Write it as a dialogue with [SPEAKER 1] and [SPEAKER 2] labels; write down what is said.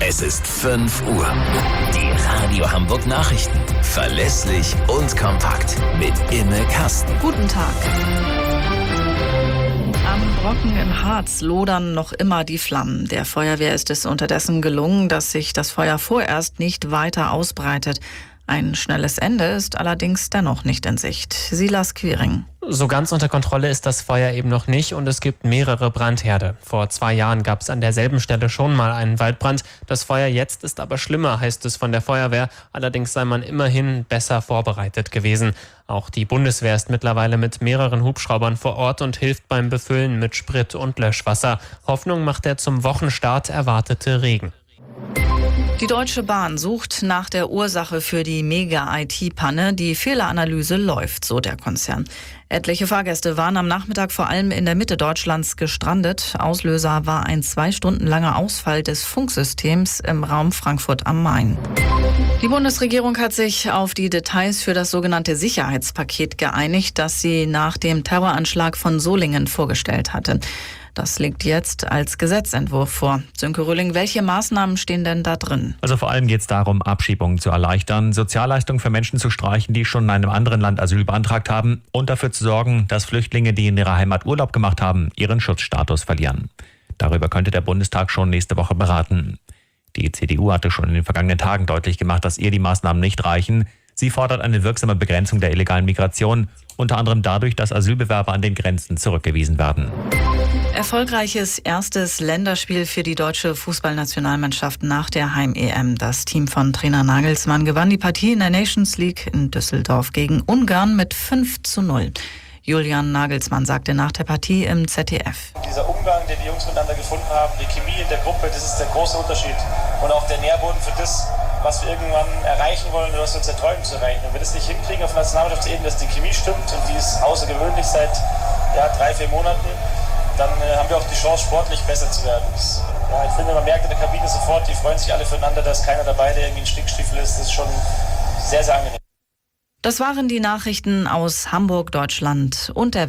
[SPEAKER 1] Es ist 5 Uhr. Die Radio Hamburg Nachrichten. Verlässlich und kompakt. Mit Imme Kasten.
[SPEAKER 2] Guten Tag. Am Brocken im Harz lodern noch immer die Flammen. Der Feuerwehr ist es unterdessen gelungen, dass sich das Feuer vorerst nicht weiter ausbreitet. Ein schnelles Ende ist allerdings dennoch nicht in Sicht. Silas Quiring.
[SPEAKER 3] So ganz unter Kontrolle ist das Feuer eben noch nicht und es gibt mehrere Brandherde. Vor 2 Jahren gab es an derselben Stelle schon mal einen Waldbrand. Das Feuer jetzt ist aber schlimmer, heißt es von der Feuerwehr. Allerdings sei man immerhin besser vorbereitet gewesen. Auch die Bundeswehr ist mittlerweile mit mehreren Hubschraubern vor Ort und hilft beim Befüllen mit Sprit und Löschwasser. Hoffnung macht der zum Wochenstart erwartete Regen.
[SPEAKER 2] Die Deutsche Bahn sucht nach der Ursache für die Mega-IT-Panne. Die Fehleranalyse läuft, so der Konzern. Etliche Fahrgäste waren am Nachmittag vor allem in der Mitte Deutschlands gestrandet. Auslöser war ein 2 Stunden langer Ausfall des Funksystems im Raum Frankfurt am Main. Die Bundesregierung hat sich auf die Details für das sogenannte Sicherheitspaket geeinigt, das sie nach dem Terroranschlag von Solingen vorgestellt hatte. Das liegt jetzt als Gesetzentwurf vor. Sönke Röhling, welche Maßnahmen stehen denn da drin?
[SPEAKER 4] Also vor allem geht es darum, Abschiebungen zu erleichtern, Sozialleistungen für Menschen zu streichen, die schon in einem anderen Land Asyl beantragt haben und dafür zu sorgen, dass Flüchtlinge, die in ihrer Heimat Urlaub gemacht haben, ihren Schutzstatus verlieren. Darüber könnte der Bundestag schon nächste Woche beraten. Die CDU hatte schon in den vergangenen Tagen deutlich gemacht, dass ihr die Maßnahmen nicht reichen. Sie fordert eine wirksame Begrenzung der illegalen Migration, unter anderem dadurch, dass Asylbewerber an den Grenzen zurückgewiesen werden.
[SPEAKER 2] Erfolgreiches erstes Länderspiel für die deutsche Fußballnationalmannschaft nach der Heim-EM. Das Team von Trainer Nagelsmann gewann die Partie in der Nations League in Düsseldorf gegen Ungarn mit 5:0. Julian Nagelsmann sagte nach der Partie im ZDF.
[SPEAKER 5] Dieser Umgang, den die Jungs miteinander gefunden haben, die Chemie in der Gruppe, das ist der große Unterschied. Und auch der Nährboden für das, was wir irgendwann erreichen wollen oder was wir uns erträumen zu erreichen. Wenn wir das nicht hinkriegen auf Nationalmannschaftsebene, dass die Chemie stimmt und die ist außergewöhnlich seit 3-4 Monaten, dann haben wir auch die Chance, sportlich besser zu werden. Ich finde, man merkt in der Kabine sofort, die freuen sich alle füreinander, da ist keiner dabei, der irgendwie ein Stinkstiefel ist. Das ist schon sehr, sehr angenehm.
[SPEAKER 2] Das waren die Nachrichten aus Hamburg, Deutschland und der Welt.